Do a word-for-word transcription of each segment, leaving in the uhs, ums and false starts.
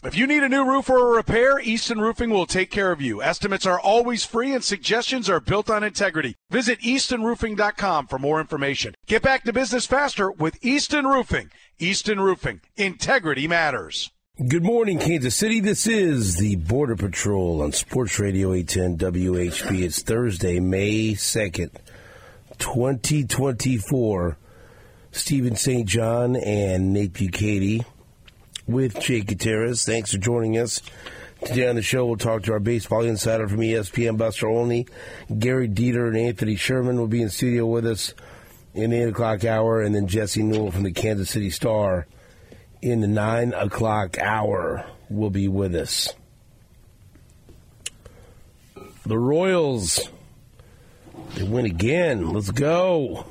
If you need a new roof or a repair, Easton Roofing will take care of you. Estimates are always free and suggestions are built on integrity. Visit easton roofing dot com for more information. Get back to business faster with Easton Roofing. Easton Roofing. Integrity matters. Good morning, Kansas City. This is the Border Patrol on Sports Radio eight ten W H B. It's Thursday, May second, twenty twenty-four. Stephen Saint John and Nate Bukaty with Jake Gutierrez. Thanks for joining us. Today on the show, we'll talk to our baseball insider from E S P N, Buster Olney. Gary Dieter and Anthony Sherman will be in studio with us in the eight o'clock hour, and then Jesse Newell from the Kansas City Star in the nine o'clock hour will be with us. The Royals, they win again. Let's go.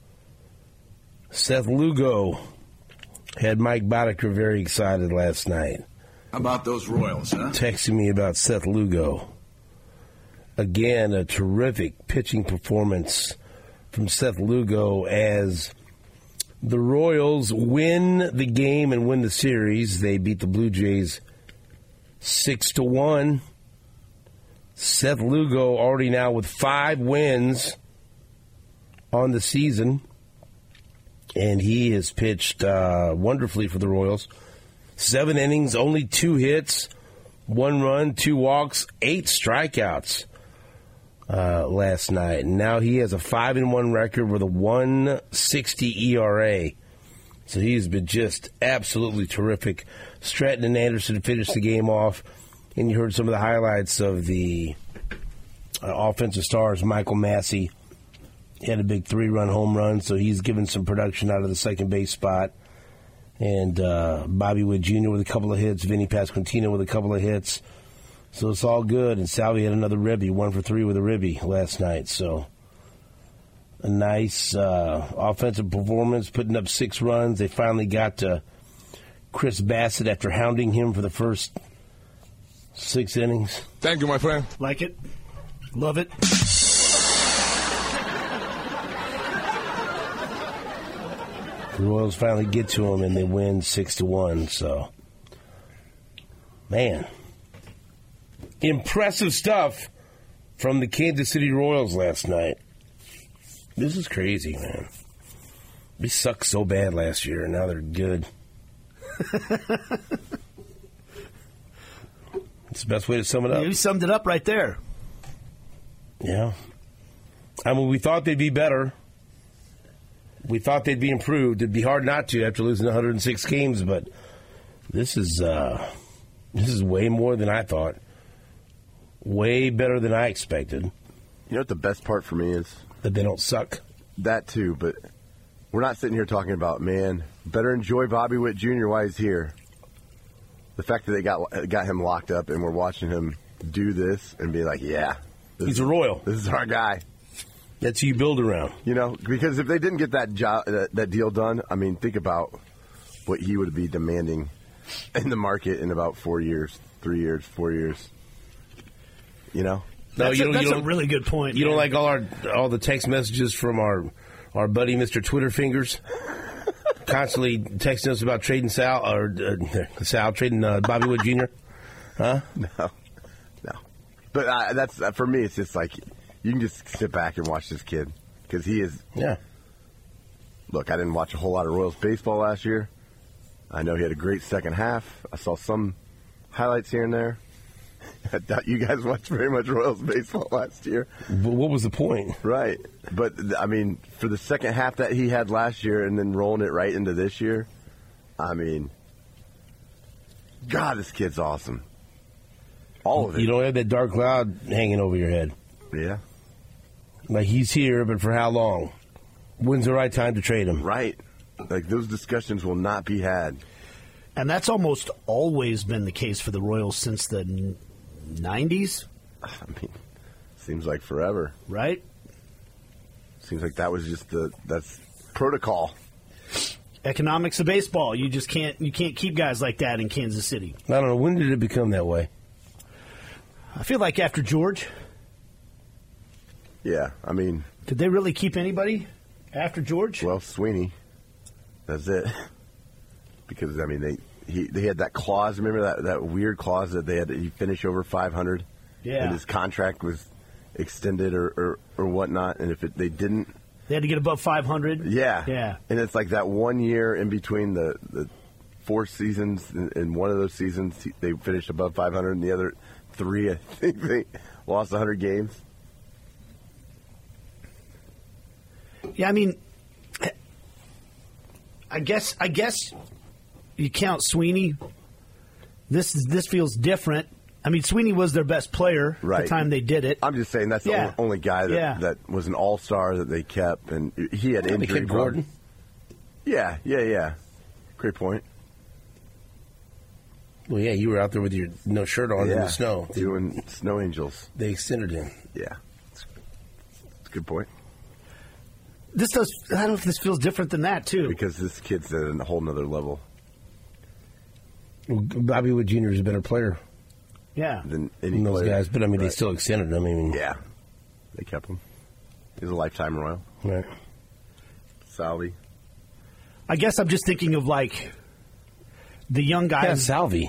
Seth Lugo had Mike Boddicker very excited last night. How about those Royals, huh? Texting me about Seth Lugo. Again, a terrific pitching performance from Seth Lugo as the Royals win the game and win the series. They beat the Blue Jays six to one. Seth Lugo already now with five wins on the season. And he has pitched uh, wonderfully for the Royals. Seven innings, only two hits, one run, two walks, eight strikeouts uh, last night. And now he has a five and one record with a one sixty E R A. So he's been just absolutely terrific. Stratton and Anderson finished the game off. And you heard some of the highlights of the uh, offensive stars. Michael Massey He had a big three-run home run, so he's given some production out of the second base spot. And uh, Bobby Witt Junior with a couple of hits, Vinny Pasquantino with a couple of hits. So it's all good. And Salvi had another ribby, one for three with a ribby last night. So a nice uh, offensive performance, putting up six runs. They finally got to Chris Bassett after hounding him for the first six innings. Thank you, my friend. Like it. Love it. The Royals finally get to him, and they win six to one. So, man, impressive stuff from the Kansas City Royals last night. This is crazy, man. We sucked so bad last year, and now they're good. It's the best way to sum it up. You summed it up right there. Yeah. I mean, we thought they'd be better. We thought they'd be improved. It'd be hard not to after losing one hundred six games, but this is uh, this is way more than I thought. Way better than I expected. You know what the best part for me is? That they don't suck. That too, but we're not sitting here talking about, man, better enjoy Bobby Witt Junior while he's here. The fact that they got got him locked up and we're watching him do this and be like, yeah. He's a Royal. This is our guy. That's who you build around. You know, because if they didn't get that job, that, that deal done, I mean, think about what he would be demanding in the market in about four years, three years, four years. You know? No, that's you a, don't, that's you a don't, really good point. You man. don't like all our all the text messages from our our buddy Mister Twitter Fingers, constantly texting us about trading Sal or uh, Sal trading uh, Bobby Witt Junior Huh? No, no. But uh, that's uh, for me. It's just like you can just sit back and watch this kid because he is. Yeah. Look, I didn't watch a whole lot of Royals baseball last year. I know he had a great second half. I saw some highlights here and there. I doubt you guys watched very much Royals baseball last year. But what was the point? Right. But, I mean, for the second half that he had last year and then rolling it right into this year, I mean, God, this kid's awesome. All of it. You don't have that dark cloud hanging over your head. Yeah. Like, he's here, but for how long? When's the right time to trade him? Right. Like, those discussions will not be had. And that's almost always been the case for the Royals since the nineties. I mean, seems like forever. Right? Seems like that was just the, that's protocol. Economics of baseball. You just can't, you can't keep guys like that in Kansas City. I don't know. When did it become that way? I feel like after George. Yeah, I mean. Did they really keep anybody after George? Well, Sweeney. That's it. Because, I mean, they he they had that clause. Remember that, that weird clause that they had to he finish over five hundred, Yeah. and his contract was extended or or, or whatnot. And if it, they didn't, They had to get above five hundred. yeah, Yeah. And it's like that one year in between the, the four seasons. In, in one of those seasons, he- they finished above five hundred, and the other three, I think they lost one hundred games. Yeah, I mean, I guess I guess you count Sweeney. This this feels different. I mean, Sweeney was their best player Right. at the time they did it. I'm just saying that's the Yeah. only, only guy that, Yeah. that was an all-star that they kept, and he had They injury kept Gordon. problems. Yeah, yeah, yeah. Great point. Well, yeah, you were out there with your no shirt on in yeah, the snow. They, doing snow angels. they extended him. Yeah, it's, it's a good point This does. I don't know if this feels different than that too. because this kid's at a whole nother level Well, Bobby Wood Junior is a better player Yeah. than any than those player. guys, but I mean, they Right. still extended him. I mean, Yeah, they kept him. He's a lifetime Royal. right. Salvi. I guess I'm just thinking of like the young Yeah, guys. Salvi.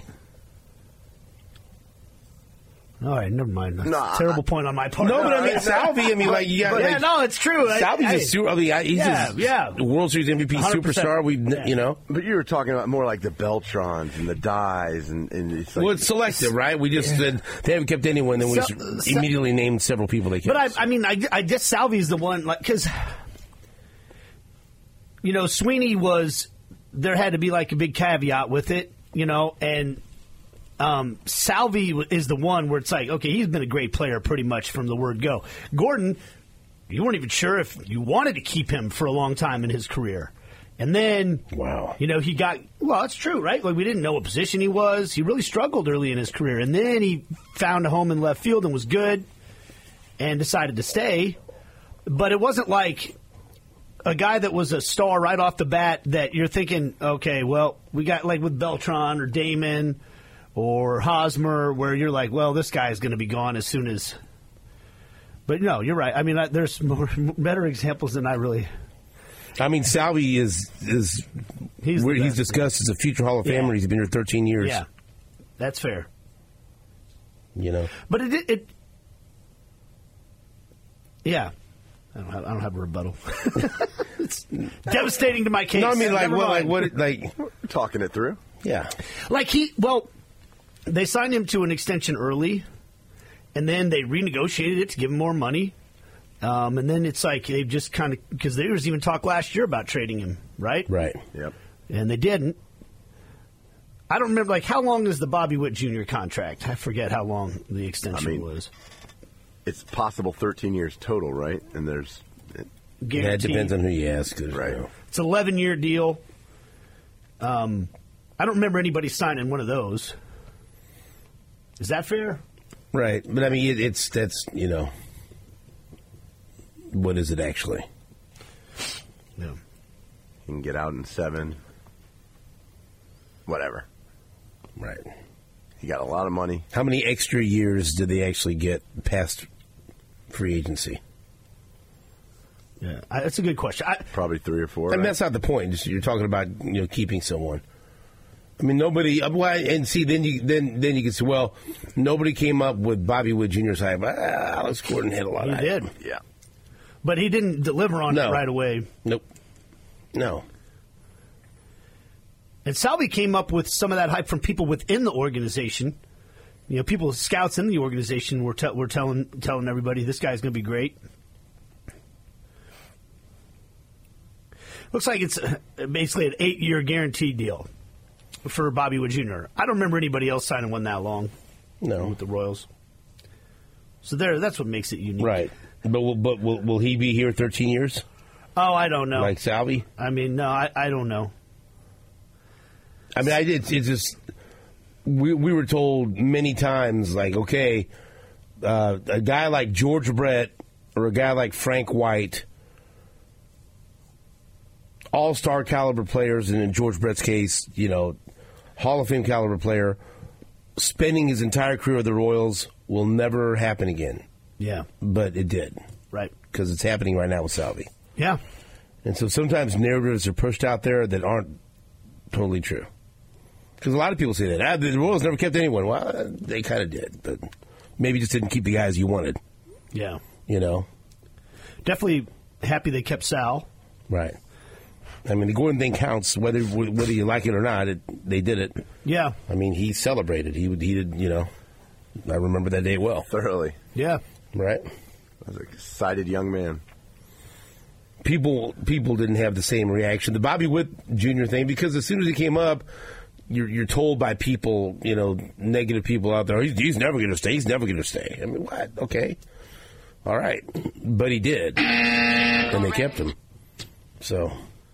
All right, never mind. That's No, a terrible point on my part. No, but I mean, Salvi, I mean, like, you got, yeah, like, no, it's true. I- Salvi's I- a super, I mean, I- he's Yeah, a yeah. World Series M V P one hundred percent. superstar. We, Yeah. you know, But you were talking about more like the Beltrons and the Dyes, and, and it's like well, it's selective, right? We just said they haven't kept anyone, then we So- just so- immediately named several people they kept. But I, I mean, I, I guess Salvi's the one, like, because you know, Sweeney was. There had to be like a big caveat with it, you know, and um, Salvi is the one where it's like, okay, he's been a great player pretty much from the word go. Gordon, you weren't even sure if you wanted to keep him for a long time in his career. And then, Wow. you know, he got, well, it's true, right? Like, we didn't know what position he was. He really struggled early in his career. And then he found a home in left field and was good and decided to stay. But it wasn't like a guy that was a star right off the bat that you're thinking, okay, well, we got like with Beltran or Damon or Hosmer, where you're like, well, this guy is going to be gone as soon as. But no, you're right. I mean, I, there's more, better examples than I really. I mean, Salvi is is He's the where he's best. discussed as a future Hall of Yeah. Famer. He's been here thirteen years. Yeah, that's fair. You know, But it, it, it yeah. I don't have, I don't have a rebuttal. It's devastating to my case. no, I mean, like, Never what, like, mind. what, like, we're talking it through. yeah. Like he, well, they signed him to an extension early, and then they renegotiated it to give him more money. Um, and then it's like they just kind of, because there was even talk last year about trading him, right? Right. Yep. And they didn't. I don't remember, like, how long is the Bobby Witt Junior contract? I forget how long the extension I mean, was. It's possible thirteen years total, right? And there's Yeah, it Guaranteed. depends on who you ask. 'cause, Right. you know. It's an eleven-year deal. Um, I don't remember anybody signing one of those. Is that fair? Right. But I mean, it, it's, that's, you know, what is it actually? No. you can get out in seven. Whatever. Right. He got a lot of money. How many extra years did they actually get past free agency? Yeah, I, that's a good question. I, Probably three or four. I mean, right? that's not the point. Just, you're talking about, you know, keeping someone. I mean, nobody. uh, Well, and see, then you then then you can say, well, nobody came up with Bobby Wood Junior's hype. Ah, Alex Gordon hit a lot. he of did, hype. Yeah. but he didn't deliver on No. it right away. Nope. No. And Salvi came up with some of that hype from people within the organization. You know, people, scouts in the organization were te- were telling telling everybody this guy's going to be great. Looks like it's uh, basically an eight-year guaranteed deal for Bobby Wood Junior I don't remember anybody else signing one that long No. with the Royals. So there, that's what makes it unique. Right. But will, but will, will he be here thirteen years Oh, I don't know. like Salvi? I mean, no, I, I don't know. I mean, I did. It's just we we were told many times, like, okay, uh, a guy like George Brett or a guy like Frank White, all-star caliber players, and in George Brett's case, you know, Hall of Fame caliber player, spending his entire career with the Royals will never happen again. Yeah, But it did, right. because it's happening right now with Salvi. Yeah. And so sometimes narratives are pushed out there that aren't totally true. Because a lot of people say that. Ah, the Royals never kept anyone. Well, they kind of did, but maybe just didn't keep the guys you wanted. Yeah. You know? Definitely happy they kept Sal. Right. I mean, the Gordon thing counts, whether whether you like it or not. It, they did it. Yeah. I mean, he celebrated. He he did, you know. I remember that day well. Thoroughly. Yeah. Right? I was an excited young man. People people didn't have the same reaction. The Bobby Witt Junior thing, because as soon as he came up, you're you're told by people, you know, negative people out there, he's, he's never going to stay. He's never going to stay. I mean, what? Okay. All right. But he did. And they kept him. So.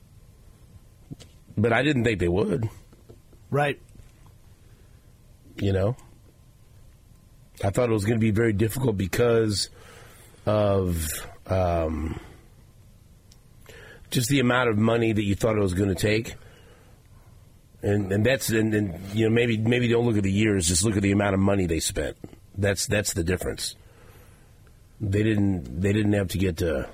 But I didn't think they would. Right. You know? I thought it was going to be very difficult because of um, just the amount of money that you thought it was going to take. And and that's and, and you know maybe maybe don't look at the years, just look at the amount of money they spent. That's that's the difference. They didn't they didn't have to get to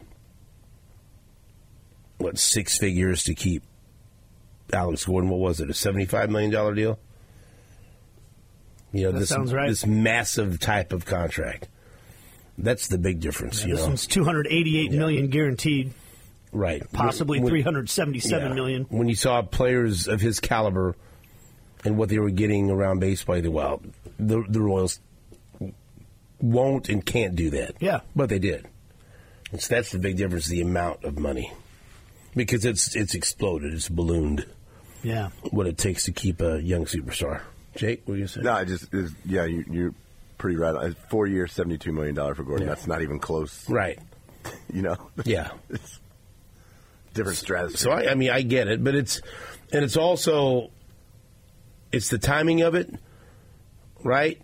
what six figures to keep Alex Gordon. What was it? A seventy-five million dollars deal? You know, that this sounds right. this massive type of contract. That's the big difference. Yeah, you this know? one's two hundred eighty-eight yeah. million guaranteed. Right. Possibly when, three hundred seventy-seven yeah. million. When you saw players of his caliber and what they were getting around baseball, they, well, the, the Royals won't and can't do that. Yeah. But they did. And so that's the big difference, the amount of money. Because it's it's exploded. It's ballooned. Yeah. What it takes to keep a young superstar. Jake, what do you say? No, I just, is, yeah, you, you're pretty right. on. Four years, seventy-two million dollars for Gordon. Yeah. That's not even close. Right. You know? Yeah. It's different stratosphere. So, I, I mean, I get it. But it's, and it's also, it's the timing of it, right?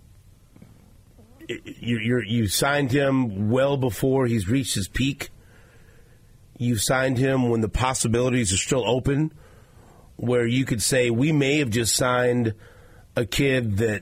You you're, you signed him well before he's reached his peak. You signed him when the possibilities are still open, where you could say we may have just signed a kid that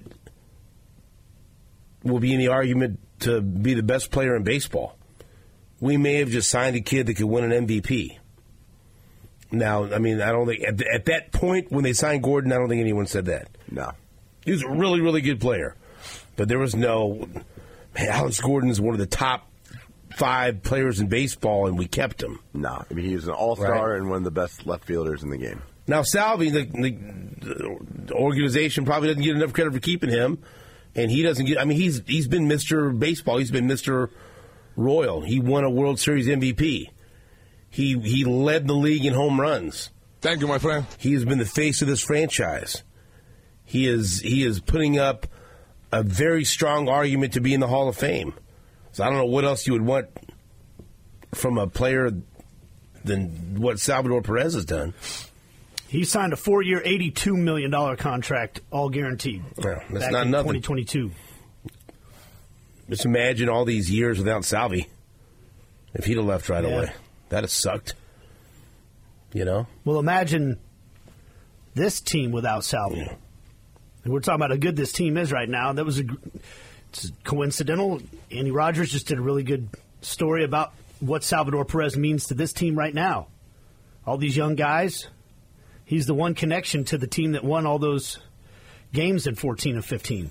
will be in the argument to be the best player in baseball. We may have just signed a kid that could win an M V P. Now, I mean, I don't think at, at that point when they signed Gordon, I don't think anyone said that. No. He was a really, really good player. But there was no, man, Alex Gordon is one of the top five players in baseball, and we kept him. No. I mean, he was an all-star Right. and one of the best left fielders in the game. Now, Salvi, the, the, the organization probably doesn't get enough credit for keeping him, and he doesn't get, I mean, he's he's been Mister Baseball. He's been Mister Royal. He won a World Series M V P. He he led the league in home runs. Thank you, my friend. He has been the face of this franchise. He is he is putting up a very strong argument to be in the Hall of Fame. So I don't know what else you would want from a player than what Salvador Perez has done. He signed a four-year, eighty-two million dollars contract, all guaranteed. Yeah, that's back not in nothing. twenty twenty-two. Just imagine all these years without Salvi. If he'd have left right Yeah. away, that'd have sucked. You know? Well, imagine this team without Salvi. Yeah. And we're talking about how good this team is right now. That was a, it's coincidental. Andy Rogers just did a really good story about what Salvador Perez means to this team right now. All these young guys, he's the one connection to the team that won all those games in fourteen and fifteen.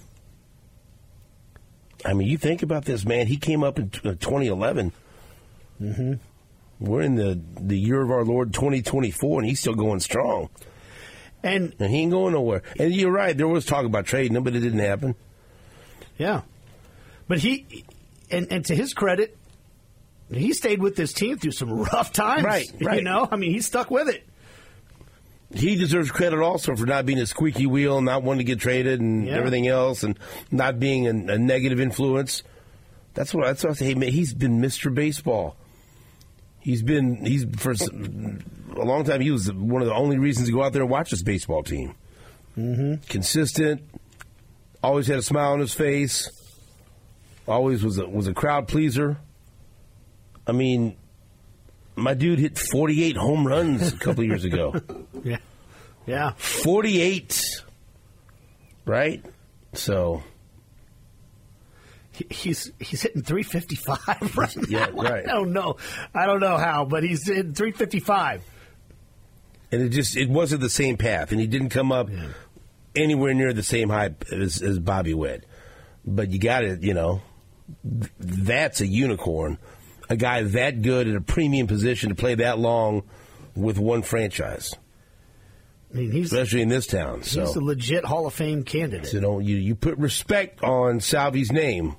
I mean, you think about this, man. He came up in twenty eleven. Mm-hmm. We're in the, the year of our Lord twenty twenty-four, and he's still going strong. And, And he ain't going nowhere. And you're right. There was talk about trading him, but it didn't happen. yeah. But he, and, and to his credit, he stayed with this team through some rough times. Right, right. You know, I mean, he stuck with it. He deserves credit also for not being a squeaky wheel, not wanting to get traded, and Yeah. everything else, and not being a, a negative influence. That's what that's what I say. Hey, man, he's been Mister Baseball. He's been he's for a long time. He was one of the only reasons to go out there and watch this baseball team. Mm-hmm. Consistent, always had a smile on his face. Always was a, was a crowd pleaser. I mean, my dude hit forty-eight home runs a couple of years ago. Yeah. Yeah. forty-eight, right? So, He- He's he's hitting three fifty-five right now. Yeah, right. I don't know. I don't know how, but he's hitting three fifty-five. and it just it wasn't the same path, and he didn't come up Yeah. anywhere near the same hype as, as Bobby Witt. But you got to, you know, th- that's a unicorn. A guy that good at a premium position to play that long with one franchise. I mean, he's, especially in this town. He's so. a legit Hall of Fame candidate. So don't, you, you put respect on Salvi's name.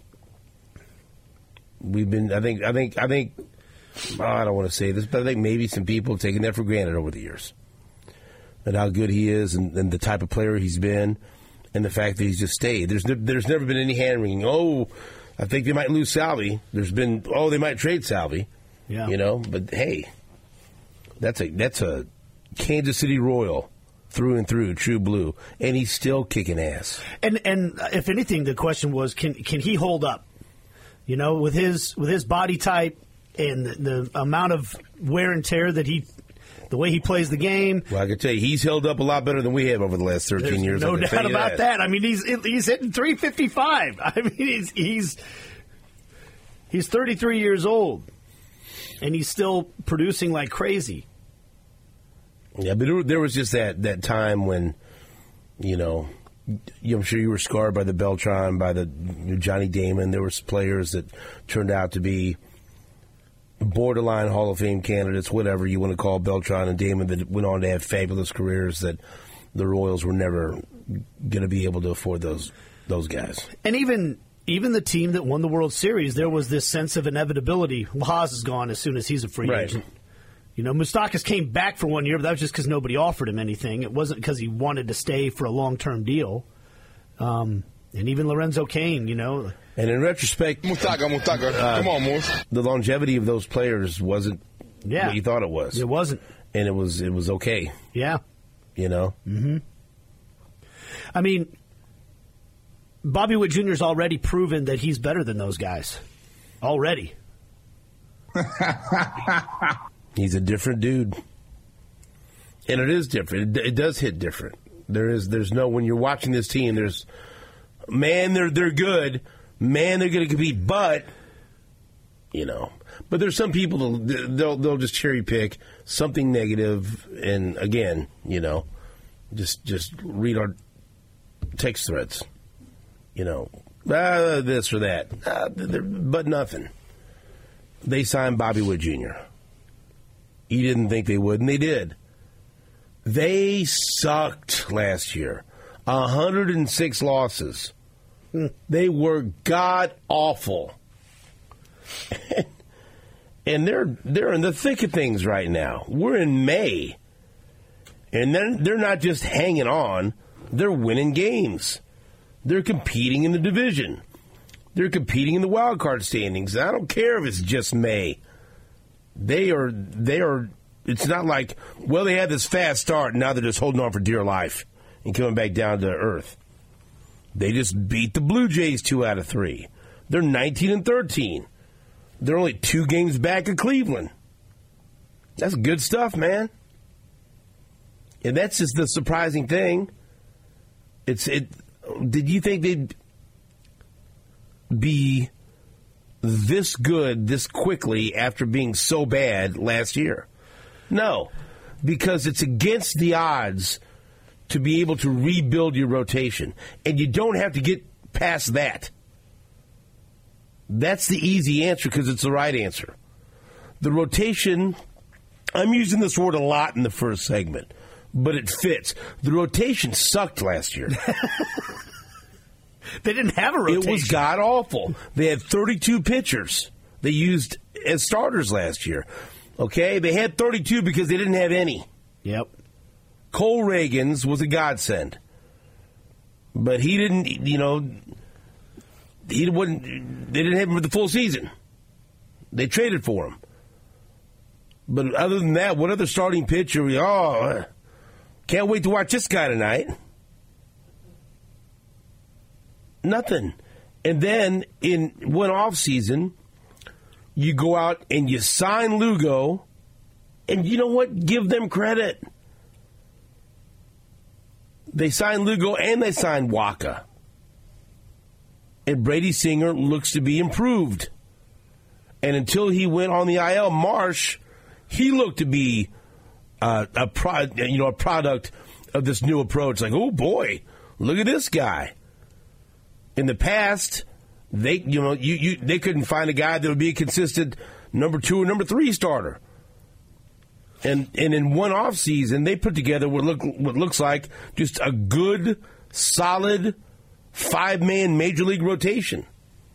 We've been, I think, I think, I think, oh, I don't want to say this, but I think maybe some people have taken that for granted over the years. And how good he is and, and the type of player he's been and the fact that he's just stayed. There's ne- there's never been any hand-wringing. Oh, I think they might lose Salvi. There's been, oh, they might trade Salvi. Yeah. You know, but hey, that's a that's a Kansas City Royal through and through, true blue, and he's still kicking ass. And and if anything, the question was, can can he hold up? You know, with his with his body type and the, the amount of wear and tear that he, the way he plays the game. Well, I can tell you, he's held up a lot better than we have over the last thirteen There's years. No I can doubt tell you about that. that. I mean, he's he's hitting three fifty-five. I mean, he's he's he's thirty-three years old, and he's still producing like crazy. Yeah, but there, there was just that, that time when, you know, I'm sure you were scarred by the Beltran, by the you know, Johnny Damon. There were players that turned out to be borderline Hall of Fame candidates, whatever you want to call Beltran and Damon, that went on to have fabulous careers that the Royals were never going to be able to afford those those guys. And even even the team that won the World Series, there was this sense of inevitability. Haas is gone as soon as he's a free Right. agent. You know, Moustakas came back for one year, but that was just because nobody offered him anything. It wasn't because he wanted to stay for a long-term deal. Um, and even Lorenzo Cain, you know. And in retrospect, Mustaka, Mustaka, uh, come on, Moose. The longevity of those players wasn't yeah, what you thought it was. It wasn't. And it was it was okay. Yeah. You know? Mm-hmm. I mean, Bobby Witt Junior's already proven that he's better than those guys. Already. He's a different dude. And it is different. It, it does hit different. There is there's no when you're watching this team, there's man, they're they're good. Man, they're going to compete, but you know, but there's some people that'll, they'll they'll just cherry pick something negative, and again, you know, just just read our text threads, you know, ah, this or that, ah, but nothing. They signed Bobby Witt Junior You didn't think they would, and they did. They sucked last year. one hundred six losses. They were god-awful. And they're they're in the thick of things right now. We're in May. And they're, they're not just hanging on. They're winning games. They're competing in the division. They're competing in the wild card standings. I don't care if it's just May. They are, they are, it's not like, well, they had this fast start and now they're just holding on for dear life and coming back down to earth. They just beat the Blue Jays two out of three. They're nineteen and thirteen. They're only two games back of Cleveland. That's good stuff, man. And that's just the surprising thing. It's, it, did you think they'd be this good this quickly after being so bad last year? No, because it's against the odds to be able to rebuild your rotation, and you don't have to get past that. That's the easy answer because it's the right answer. The rotation, I'm using this word a lot in the first segment, but it fits. The rotation sucked last year. They didn't have a rotation. It was god-awful. They had thirty-two pitchers they used as starters last year. Okay? They had thirty-two because they didn't have any. Yep. Cole Reagans was a godsend. But he didn't, you know, he wouldn't, they didn't have him for the full season. They traded for him. But other than that, what other starting pitcher, we, oh, can't wait to watch this guy tonight. Nothing. And then in one off season, you go out and you sign Lugo, and you know what? Give them credit. They signed Lugo and they signed Waka. And Brady Singer looks to be improved. And until he went on the I L, Marsh, he looked to be uh, a pro, you know, a product of this new approach. Like, oh boy, look at this guy. In the past, they you know you, you they couldn't find a guy that would be a consistent number two or number three starter. And and in one offseason, they put together what look what looks like just a good, solid five-man major league rotation.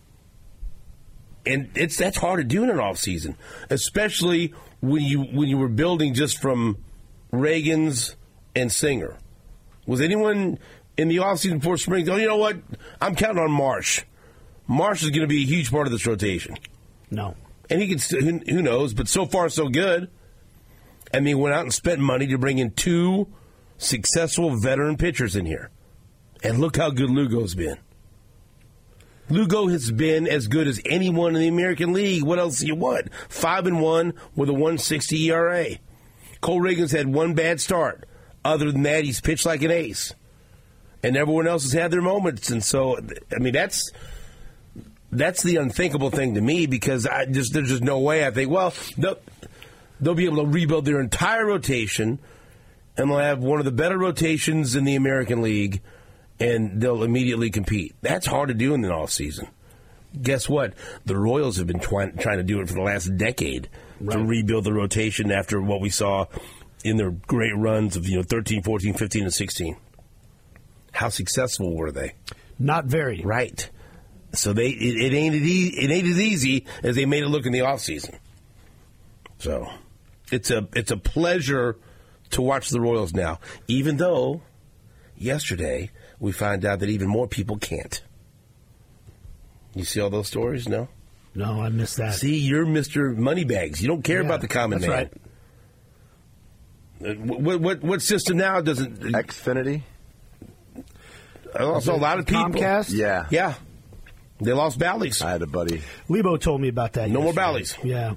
And it's that's hard to do in an offseason, especially when you when you were building just from Reagans and Singer. Was anyone in the offseason before spring, oh, you know what? I'm counting on Marsh. Marsh is going to be a huge part of this rotation. No. And he can still, who, who knows, but so far so good. And they went out and spent money to bring in two successful veteran pitchers in here. And look how good Lugo's been. Lugo has been as good as anyone in the American League. What else do you want? Five and one with a one sixty E R A. Cole Reagans had one bad start. Other than that, he's pitched like an ace. And everyone else has had their moments. And so, I mean, that's that's the unthinkable thing to me, because I just there's just no way I think, well, they'll, they'll be able to rebuild their entire rotation, and they'll have one of the better rotations in the American League, and they'll immediately compete. That's hard to do in the offseason. Guess what? The Royals have been trying, trying to do it for the last decade, right, to rebuild the rotation after what we saw in their great runs of, you know, thirteen, fourteen, fifteen, and sixteen. How successful were they? Not very. Right. So they it, it ain't it, e- it ain't as easy as they made it look in the offseason. So it's a it's a pleasure to watch the Royals now, even though yesterday we found out that even more people can't. You see all those stories? No? No, I missed that. See, you're Mister Moneybags. You don't care yeah, about the common that's man. Right. What, what what system now doesn't... Xfinity? Also, a lot of people. Comcast? Yeah. Yeah. They lost Bally's. I had a buddy. Lebo told me about that. No more yesterday. Bally's. Yeah.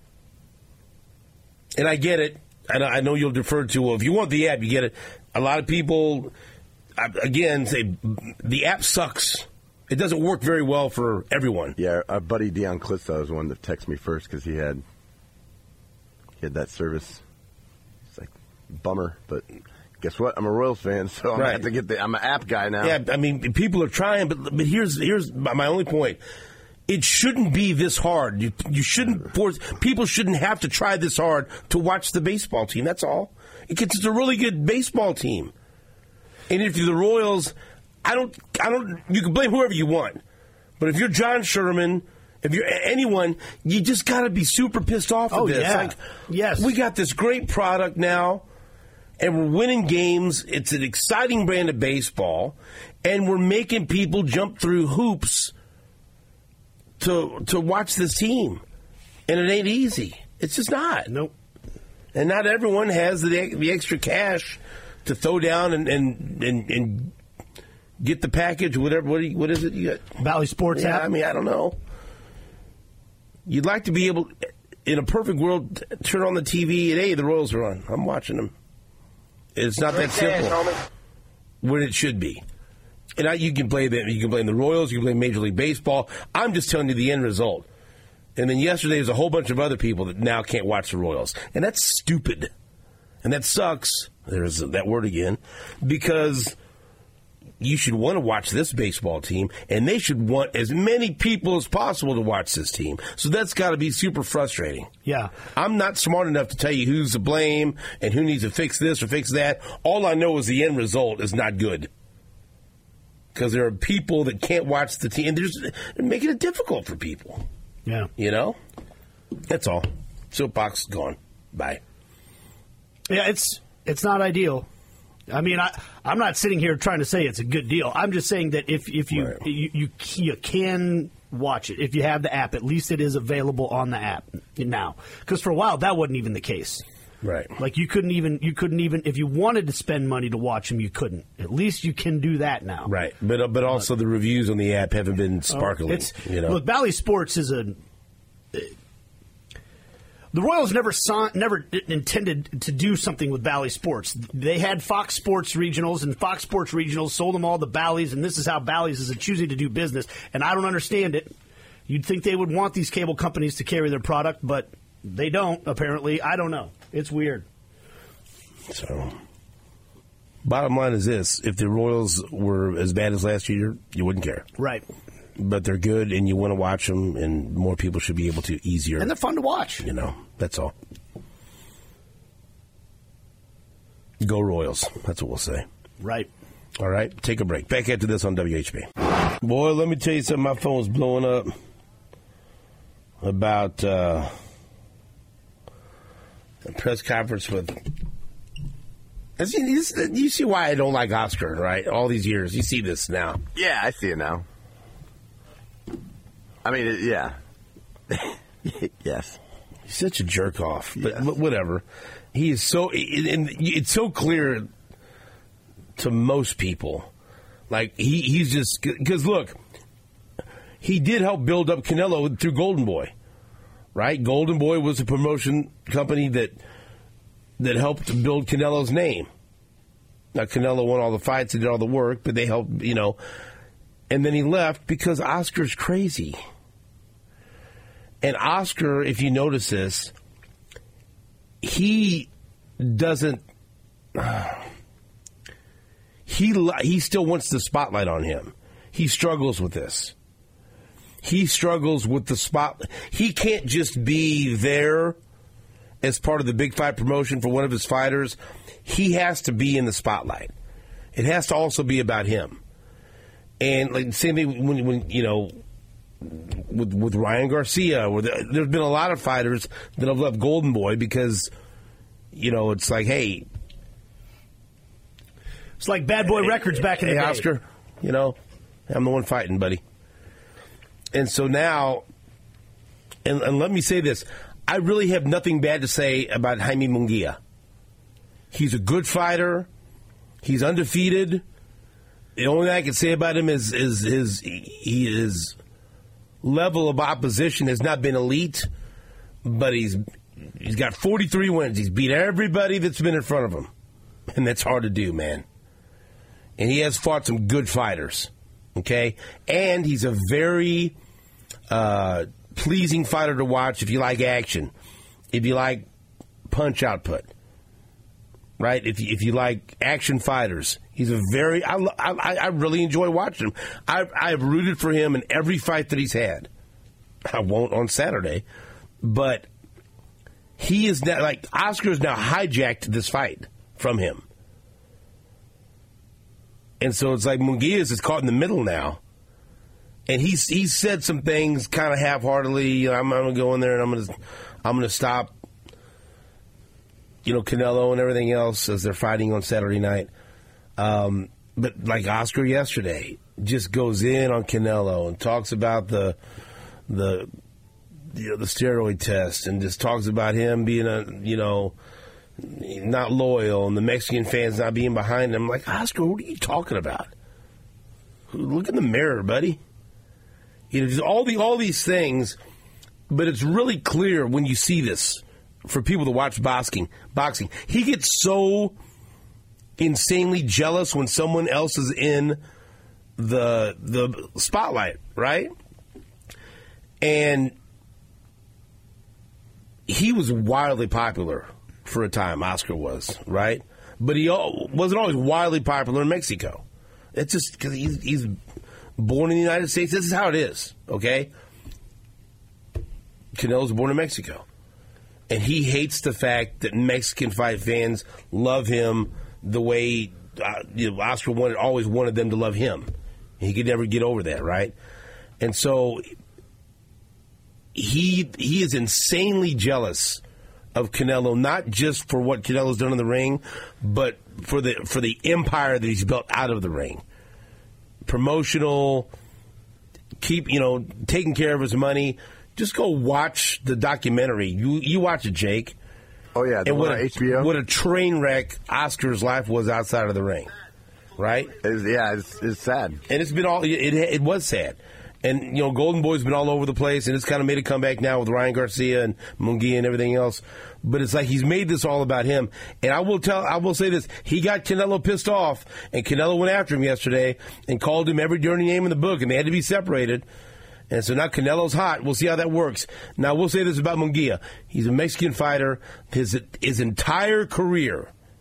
And I get it. And I know you'll defer to, well, if you want the app, you get it. A lot of people, again, say the app sucks. It doesn't work very well for everyone. Yeah, our buddy Dion Clisso was the one that texted me first because he had he had that service. It's like, bummer, but guess what? I'm a Royals fan, so I'm Right. gonna have to get the. I'm an app guy now. Yeah, I mean, people are trying, but but here's here's my only point. It shouldn't be this hard. You you shouldn't force. People shouldn't have to try this hard to watch the baseball team. That's all. It's it's a really good baseball team, and if you're the Royals, I don't I don't. You can blame whoever you want, but if you're John Sherman, if you're anyone, you just got to be super pissed off Oh, at this. yeah. Like, Yes. we got this great product now, and we're winning games. It's an exciting brand of baseball, and we're making people jump through hoops to to watch this team, and it ain't easy. It's just not. Nope. And not everyone has the the extra cash to throw down and and, and, and get the package. Whatever. What, do you, what is it? You got Bally Sports yeah, app. I mean, I don't know. You'd like to be able, in a perfect world, t- turn on the T V and, hey, the Royals are on. I'm watching them. It's not that simple. When it should be. And I, you can blame the, you can blame the Royals, you can blame Major League Baseball. I'm just telling you the end result. And then yesterday there's a whole bunch of other people that now can't watch the Royals. And that's stupid. And that sucks. There's that word again. Because you should want to watch this baseball team, and they should want as many people as possible to watch this team. So that's got to be super frustrating. Yeah. I'm not smart enough to tell you who's to blame and who needs to fix this or fix that. All I know is the end result is not good. Because there are people that can't watch the team. They're, just, they're making it difficult for people. Yeah. You know? That's all. Soapbox gone. Bye. Yeah, it's it's not ideal. I mean, I, I'm not sitting here trying to say it's a good deal. I'm just saying that if, if you, Right. you, you you can watch it, if you have the app, at least it is available on the app now. Because for a while, that wasn't even the case. Right. Like you couldn't even you couldn't even if you wanted to spend money to watch them, you couldn't. At least you can do that now. Right. But uh, but also the reviews on the app haven't been sparkling. It's you know? Look, Bally Sports is a. The Royals never saw, never intended to do something with Bally Sports. They had Fox Sports Regionals, and Fox Sports Regionals sold them all the Bally's, and this is how Bally's is choosing to do business. And I don't understand it. You'd think they would want these cable companies to carry their product, but they don't, apparently. I don't know. It's weird. So, Bottom line is this: if the Royals were as bad as last year, you wouldn't care. Right. But they're good, and you want to watch them, and more people should be able to easier. And they're fun to watch. You know, that's all. Go Royals. That's what we'll say. Right. All right, take a break. Back after this on W H B. Boy, let me tell you something. My phone was blowing up about uh, a press conference with... You see why I don't like Oscar, right? All these years. You see this now. Yeah, I see it now. I mean, it, yeah. Yes. He's such a jerk off, but, yes. but whatever. He is so... And it's so clear to most people. Like, he, he's just... Because, look, he did help build up Canelo through Golden Boy, right? Golden Boy was a promotion company that... that helped build Canelo's name. Now, Canelo won all the fights and did all the work, but they helped, you know. And then he left because Oscar's crazy. And Oscar, if you notice this, he doesn't... Uh, he he still wants the spotlight on him. He struggles with this. He struggles with the spot. He can't just be there as part of the big fight promotion for one of his fighters. He has to be in the spotlight. It has to also be about him. And like same thing when, when you know, with with Ryan Garcia, or the, there's been a lot of fighters that have left Golden Boy because, you know, it's like, hey, it's like Bad Boy Records back in the hey, day. Oscar, you know, I'm the one fighting, buddy. And so now, and, and let me say this. I really have nothing bad to say about Jaime Munguia. He's a good fighter. He's undefeated. The only thing I can say about him is, is his he, his level of opposition has not been elite, but he's he's got forty-three wins. He's beat everybody that's been in front of him, and that's hard to do, man. And he has fought some good fighters, okay? And he's a very... Uh, pleasing fighter to watch if you like action, if you like punch output, right? If you, if you like action fighters, he's a very. I, I, I really enjoy watching him. I I've rooted for him in every fight that he's had. I won't on Saturday, but he is now like Oscar's now hijacked this fight from him, and so it's like Munguia is caught in the middle now. And he's he's said some things kind of half-heartedly. You know, I'm, I'm going to go in there and I'm going to I'm going to stop, you know, Canelo and everything else as they're fighting on Saturday night. Um, but like Oscar yesterday, just goes in on Canelo and talks about the the you know, the steroid test and just talks about him being a you know not loyal and the Mexican fans not being behind him. I'm like, Oscar, what are you talking about? Look in the mirror, buddy. You know, just all the all these things, but it's really clear when you see this for people to watch boxing. Boxing, he gets so insanely jealous when someone else is in the the spotlight, right? And he was wildly popular for a time. Oscar was, right, but he wasn't always wildly popular in Mexico. It's just because he's, he's born in the United States. This is how it is, okay? Canelo's born in Mexico. And he hates the fact that Mexican fight fans love him the way uh, you know, Oscar wanted, always wanted them to love him. He could never get over that, right? And so he he is insanely jealous of Canelo, not just for what Canelo's done in the ring, but for the for the empire that he's built out of the ring. Promotional, keep you know taking care of his money. Just go watch the documentary. You you watch it, Jake. Oh yeah, the and one what on a, H B O. What a train wreck Oscar's life was outside of the ring, right? It's, yeah, it's, it's sad, and it's been all. It, it was sad, and you know Golden Boy's been all over the place, and it's kind of made a comeback now with Ryan Garcia and Munguia and everything else. But it's like he's made this all about him. And I will tell, I will say this: he got Canelo pissed off, and Canelo went after him yesterday and called him every dirty name in the book, and they had to be separated. And so now Canelo's hot. We'll see how that works. Now, we'll say this about Munguia. He's a Mexican fighter. His his entire career,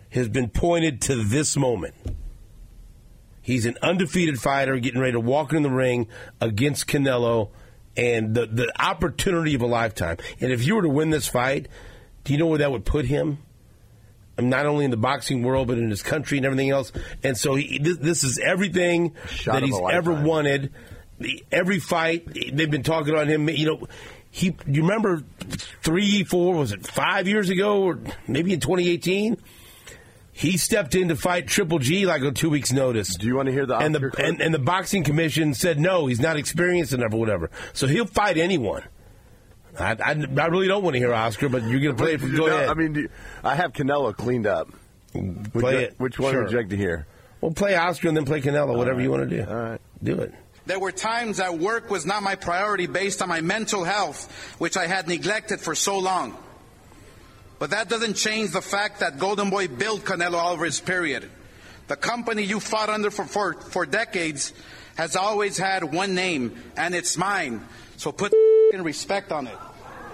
has been pointed to this moment. He's an undefeated fighter getting ready to walk in the ring against Canelo, and the, the opportunity of a lifetime. And if you were to win this fight, do you know where that would put him? Not only in the boxing world, but in his country and everything else. And so he, this, this is everything that he's ever wanted. Every fight, they've been talking on him. You know, he. You remember three, four, was it five years ago, or maybe in twenty eighteen? He stepped in to fight Triple G like on two weeks' notice. Do you want to hear the Oscar and the clip? and, and the boxing commission said no, he's not experienced enough or whatever. So he'll fight anyone. I, I, I really don't want to hear Oscar, but you're going to play it. From, go no, ahead. I mean, do you, I have Canelo cleaned up. Play would you, it. Which one Sure. would you like to hear? Well, play Oscar and then play Canelo, All whatever right. you want to do. All right. Do it. There were times that work was not my priority based on my mental health, which I had neglected for so long. But that doesn't change the fact that Golden Boy built Canelo Alvarez, period. The company you fought under for, for, for decades has always had one name, and it's mine. So put in respect on it.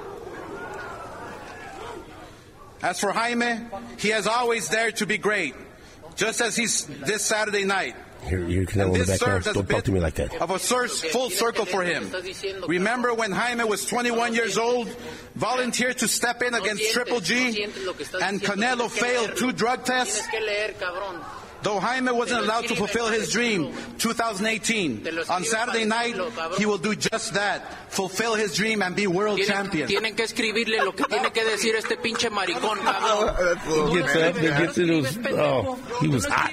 As for Jaime, he has always dared to be great, just as he's this Saturday night. Here, you can in the This background. serves as a Don't talk bit to me like that. of a sur- full circle for him. Remember when Jaime was twenty-one years old, volunteered to step in against Triple G, and Canelo failed two drug tests? Though Jaime wasn't allowed to fulfill his dream, two thousand eighteen, on Saturday night, he will do just that, fulfill his dream and be world champion. Tienen que escribirle lo que tiene que decir este pinche maricón, cabrón. He gets up, he gets into his, oh, he was hot.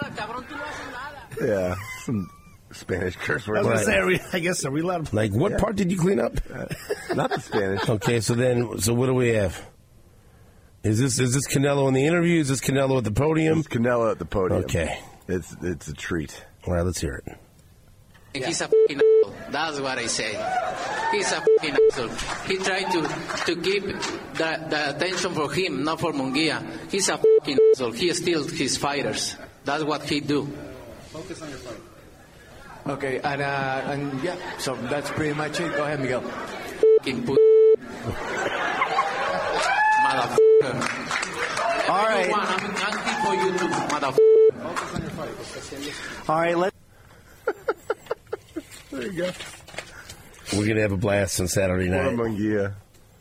Yeah, some Spanish curse I words. was going Right. to say, are we, I guess, are we allowed to Like, what part did you clean up? Not the Spanish. Okay, so then, so what do we have? Is this is this Canelo in the interview? Is this Canelo at the podium? It's Canelo at the podium. Okay. It's it's a treat. All right, let's hear it. He's a fucking asshole. That's what I say. He's a fucking asshole. He tried to, to keep the, the attention for him, not for Munguia. He's a fucking asshole. He steals his fighters. That's what he do. Focus on your fight. Okay, and, uh, and yeah, so that's pretty much it. Go ahead, Miguel. Fucking put. Motherfucker. All right. Everyone, I'm angry for you too, motherfucker. Focus on your fight. All right, let There you go. We're going to have a blast on Saturday Poor night. Munguia.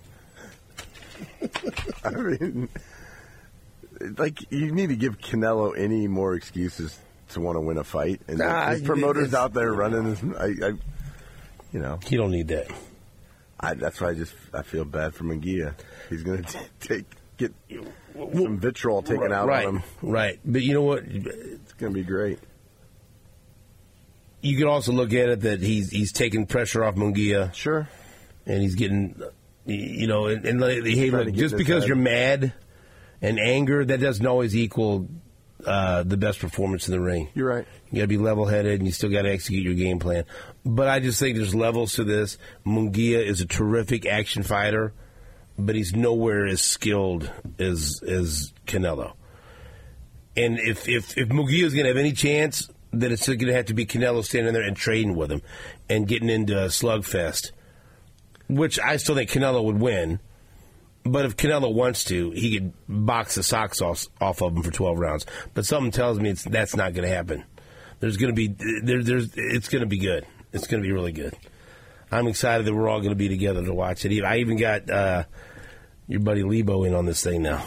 I mean, like, you need to give Canelo any more excuses to want to win a fight. And Nah, his promoters it's- out there running this, I, I, you know, You don't need that. I, that's why I just I feel bad for Munguia. He's going to take get some vitriol taken out right, on him. right. But you know what? It's going to be great. You could also look at it that he's he's taking pressure off Munguia. Sure. And he's getting, you know, and, and like, hey, Trying look, to get just in his because head. you're mad and anger, that doesn't always equal uh, the best performance in the ring. You're right. You got to be level-headed, and you still got to execute your game plan. But I just think there's levels to this. Munguia is a terrific action fighter, but he's nowhere as skilled as as Canelo. And if if if Munguia is going to have any chance, then it's going to have to be Canelo standing there and trading with him and getting into a slugfest, which I still think Canelo would win. But if Canelo wants to, he could box the socks off, off of him for twelve rounds. But something tells me it's, that's not going to happen. There's going to be there, there's it's going to be good. It's going to be really good. I'm excited that we're all going to be together to watch it. I even got uh, your buddy Lebo in on this thing now.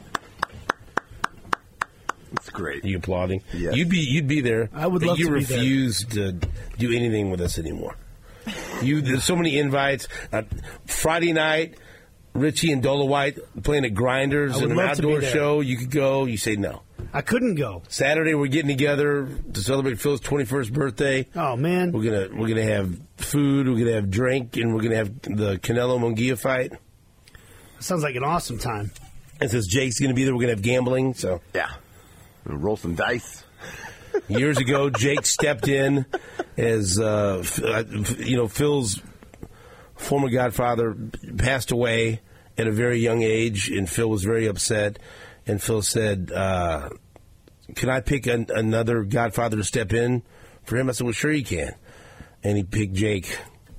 It's great. Are you applauding? Yes. You'd be you'd be there. I would but love you to be there. refuse to do anything with us anymore. You there's so many invites. Uh, Friday night, Richie and Dolowite playing at Grinders I would in an love to be outdoor there. show. You could go. You say no. I couldn't go. Saturday we're getting together to celebrate Phil's twenty-first birthday. Oh, man. We're gonna we're gonna have food. We're gonna have drink, and we're gonna have the Canelo Munguia fight. Sounds like an awesome time. And since Jake's gonna be there, we're gonna have gambling. So Yeah. Roll some dice. years ago, Jake stepped in as uh, f- uh, f- you know Phil's former godfather passed away at a very young age, and Phil was very upset. And Phil said, uh, "Can I pick an, another godfather to step in for him?" I said, "Well, sure you can." And he picked Jake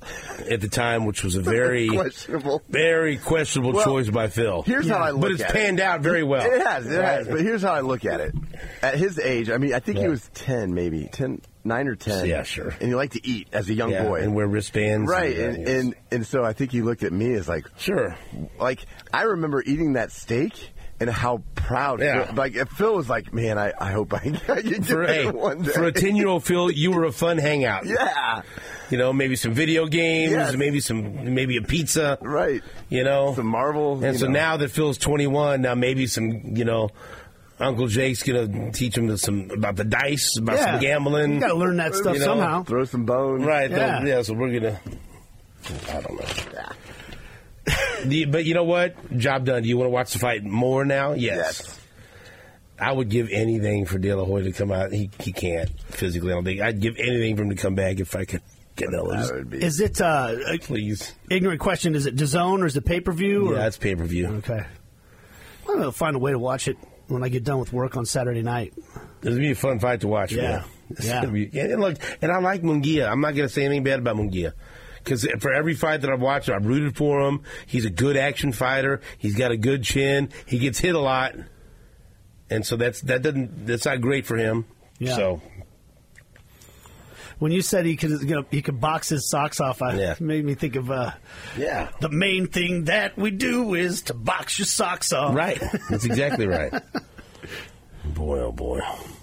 at the time, which was a very questionable, very questionable well, choice by Phil. Here's yeah. how I look at it. But it's panned out very well. It has, it has. But here's how I look at it. At his age, I mean, I think yeah. he was ten, maybe ten, nine or ten. Yeah, sure. And he liked to eat as a young yeah, boy and wear wristbands, right? And, and, and and so I think he looked at me as like, sure. Like I remember eating that steak. And how proud, yeah. Phil, like if Phil was like, man, I, I hope I can get for, there hey, one day. For a ten-year-old Phil, you were a fun hangout. Yeah, you know, maybe some video games, yes. maybe some, maybe a pizza, right? You know, some Marvel. And so know. now that Phil's twenty-one, now maybe some, you know, Uncle Jake's gonna teach him some about the dice, about yeah. some gambling. You gotta learn that stuff you know, somehow. Throw some bones, right? Yeah. yeah. So we're gonna. I don't know. Yeah. But you know what? Job done. Do you want to watch the fight more now? Yes. yes. I would give anything for De La Hoya to come out. He he can't physically. I don't think. I'd give anything for him to come back if I could get those. Is it, uh, please? Ignorant question. Is it DAZN or is it pay per view? Yeah, it's pay per view. Okay. I'm gonna find a way to watch it when I get done with work on Saturday night. It's gonna be a fun fight to watch. Yeah. Man. Yeah. Be, and look, and I like Munguia. I'm not gonna say anything bad about Munguia. Because for every fight that I've watched, I've rooted for him. He's a good action fighter. He's got a good chin. He gets hit a lot, and so that's that doesn't that's not great for him. Yeah. So when you said he could you know, he could box his socks off, I yeah. made me think of uh, yeah. The main thing that we do is to box your socks off. Right. That's exactly right. Boy, oh boy.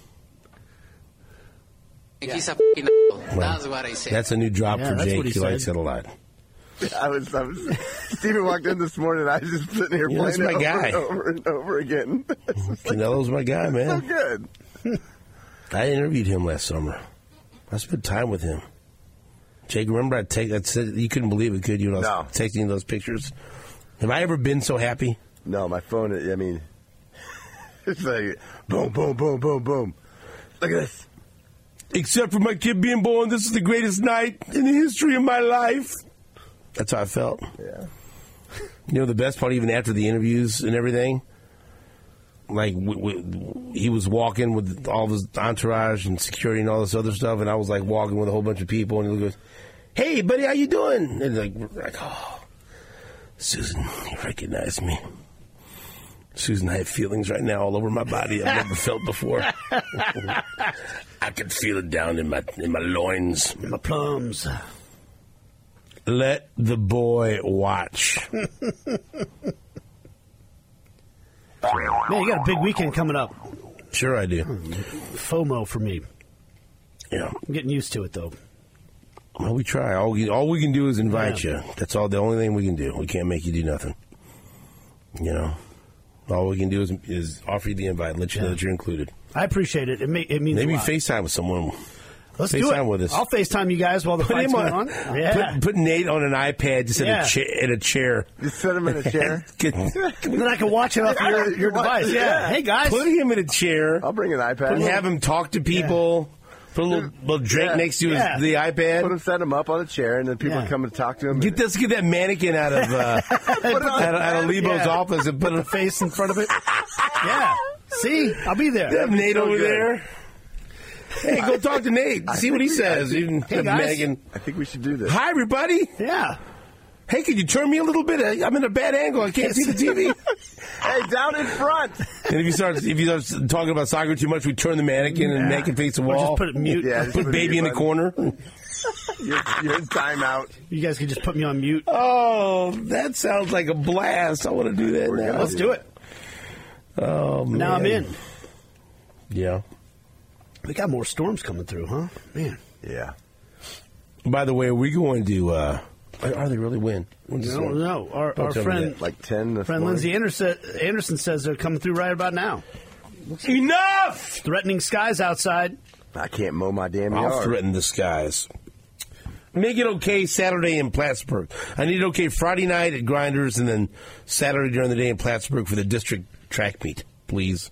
Yeah. He's a f***ing asshole. That's what I said. That's a new drop yeah, for Jake. Jake. He, he likes it a lot. I was, I was. Steven walked in this morning. I was just sitting here yeah, playing my it over guy. and over and over again. Canelo's my guy, man. So good. I interviewed him last summer. I spent time with him. Jake, remember I take that? You couldn't believe it, could you? When I was no. taking those pictures. Have I ever been so happy? No, my phone. I mean, it's like boom, boom, boom, boom, boom. Look at this. Except for my kid being born, this is the greatest night in the history of my life. That's how I felt. Yeah. You know, the best part, even after the interviews and everything, like, we, we, he was walking with all of his entourage and security and all this other stuff, and I was, like, walking with a whole bunch of people, and he goes, hey, buddy, how you doing? And, like, we're like, oh, Susan, you recognize me. Susan, I have feelings right now all over my body I've never felt before. I could feel it down in my in my loins. In my plums. Let the boy watch. Man, you got a big weekend coming up. Sure I do. FOMO for me. Yeah. I'm getting used to it, though. Well, we try. All we, all we can do is invite yeah. you. That's all. The only thing we can do. We can't make you do nothing. You know? All we can do is, is offer you the invite, let you yeah. know that you're included. I appreciate it. It, may, it means maybe a lot. FaceTime with someone. Let's FaceTime do it. with us. I'll FaceTime you guys while the put fight's on, going on. Yeah. Put, put Nate on an iPad just yeah. in, a cha- in a chair. Just set him in a chair. Get, and then I can watch it off your, your device. Yeah. yeah. Hey, guys. Put him in a chair. I'll bring an iPad. And have him talk to people. Yeah. Put a little, little drink yeah. next to his, yeah. the iPad. Put him, set him up on a chair, and then people yeah. come and talk to him. Get this, get that mannequin out of uh, out, out of Lebo's yeah. office and put a face in front of it. Yeah. See, I'll be there. Have Nate so over good. there. Hey, go talk to Nate. See what he says. Even hey guys, Megan. I think we should do this. Hi, everybody. Yeah. Hey, could you turn me a little bit? I'm in a bad angle. I can't see the T V. Hey, down in front. And if you start if you start talking about soccer too much, we turn the mannequin and make it face the wall. Or just put it mute. Yeah, put, put baby in the corner. You're, you're in timeout. You guys can just put me on mute. Oh, that sounds like a blast. I want to do that now. Let's do it. Oh, man. Now I'm in. Yeah. We got more storms coming through, huh? Man. Yeah. By the way, are we going to... Uh, are they really win? When's No, no. Our, our friend, like ten. This friend morning. Lindsay Anderson, Anderson says they're coming through right about now. Enough! Threatening skies outside. I can't mow my damn I'll yard. threaten the skies. Make it okay Saturday in Plattsburgh. I need it okay Friday night at Grinders and then Saturday during the day in Plattsburgh for the district track meet, please.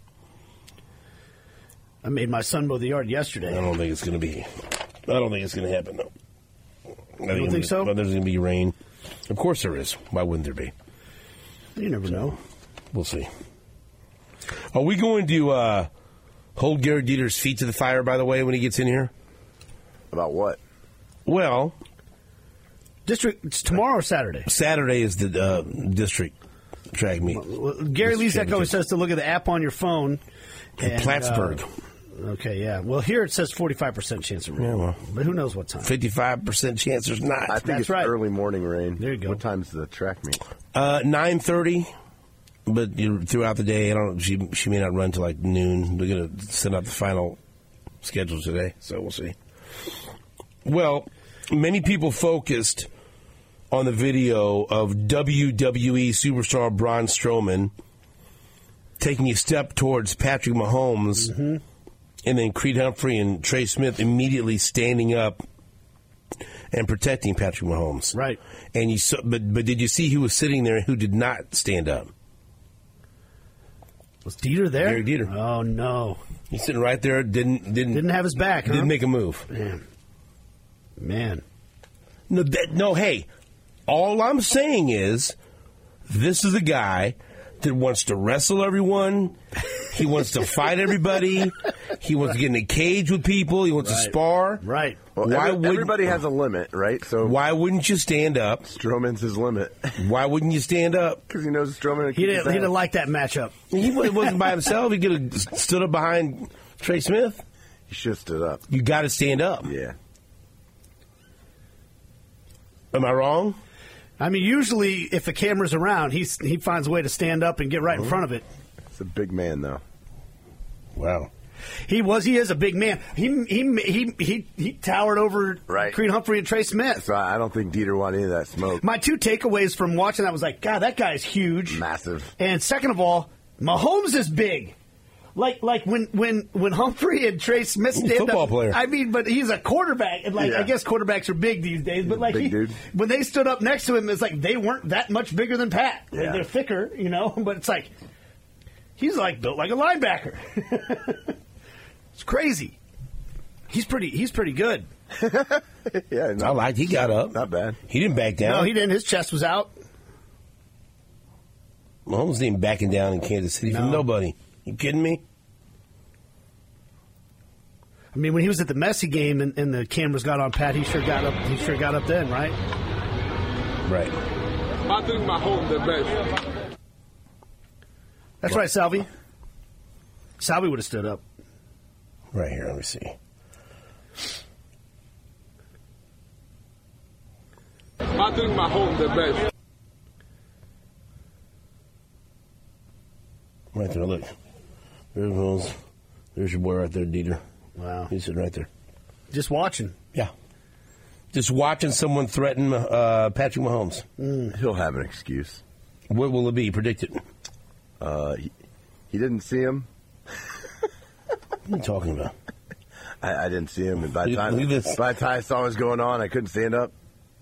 I made my son mow the yard yesterday. I don't think it's going to be. I don't think it's going to happen, though. I you don't think be, so? But there's going to be rain. Of course there is. Why wouldn't there be? You never know. We'll see. Are we going to uh, hold Gary Dieter's feet to the fire, by the way, when he gets in here? About what? Well, District, it's tomorrow or Saturday? Saturday is the uh, district track meet. Well, Gary Lezak always says to look at the app on your phone. And, Plattsburgh. Uh, okay, yeah. Well, here it says forty-five percent chance of rain. Yeah, well, but who knows what time? fifty-five percent chance there's not. I think That's it's right. early morning rain. There you go. What time's the track meet? Uh, nine thirty. But you know, throughout the day, I don't. She she may not run till like noon. We're gonna send out the final schedule today, so we'll see. Well, many people focused on the video of W W E superstar Braun Strowman taking a step towards Patrick Mahomes, mm-hmm. and then Creed Humphrey and Trey Smith immediately standing up and protecting Patrick Mahomes. Right. And you saw, but but did you see who was sitting there who did not stand up? Was Dieter there? Gary Dieter. Oh no, he's sitting right there. Didn't didn't didn't have his back. Didn't huh? make a move. Man, man. No, that, no. Hey, all I'm saying is, this is a guy that wants to wrestle everyone. He wants to fight everybody. He wants to get in a cage with people. He wants right. to spar. Right. Well, why every, everybody has a limit, right? So why wouldn't you stand up? Strowman's his limit. Why wouldn't you stand up? Because he knows Strowman. He didn't. He didn't like that matchup. He wasn't by himself. He could have stood up behind Trey Smith. He should have stood up. You got to stand up. Yeah. Am I wrong? I mean, usually if a camera's around, he's, he finds a way to stand up and get right in front of it. It's a big man, though. Wow. He was. He is a big man. He he he he, he towered over right. Creed Humphrey and Trey Smith. So I don't think Dieter wanted any of that smoke. My two takeaways from watching that was like, God, that guy's huge, massive. And second of all, Mahomes is big. Like like when when when Humphrey and Trey Smith stand football up, player. I mean, but he's a quarterback, and like Yeah. I guess quarterbacks are big these days. But like big he, dude. when they stood up next to him, it's like they weren't that much bigger than Pat. Like, Yeah. they're thicker, you know. But it's like he's like built like a linebacker. It's crazy. He's pretty. He's pretty good. yeah, I liked. He got up. Not bad. He didn't back down. No, he didn't. His chest was out. Mahomes ain't backing down in Kansas City from No. nobody. You kidding me? I mean, when he was at the Messi game and, and the cameras got on Pat, he sure got up. He sure got up then, right? Right. Patrick Mahomes, the best. That's right, Salvi. Salvi would have stood up. Right here. Let me see. Patrick Mahomes, the best. Right there. Look. There's Mahomes. There's your boy right there, Dieter. Wow. He's sitting right there. Just watching. Yeah. Just watching someone threaten uh, Patrick Mahomes. Mm. He'll have an excuse. What will it be? Predict it. Uh, he, he didn't see him. What are you talking about? I, I didn't see him, and by the Look- time look at this. by the time I saw what was going on, I couldn't stand up.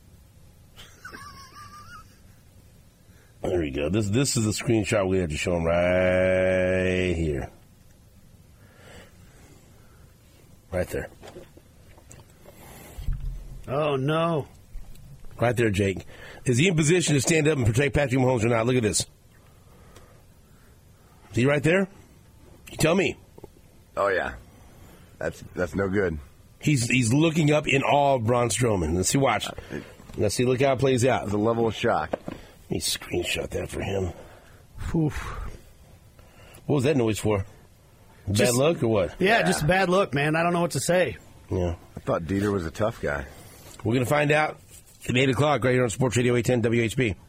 There we go. This this is the screenshot we have to show him right here. Right there. Oh, no. Right there, Jake. Is he in position to stand up and protect Patrick Mahomes or not? Look at this. Is he right there? You tell me. Oh yeah, that's that's no good. He's he's looking up in awe of Braun Strowman. Let's see, watch. Let's see, look how it plays out. It's a level of shock. Let me screenshot that for him. Oof. What was that noise for? Bad Just- luck or what? Yeah, just a bad look, man. I don't know what to say. Yeah. I thought Dieter was a tough guy. We're going to find out at eight o'clock right here on Sports Radio eight ten W H B.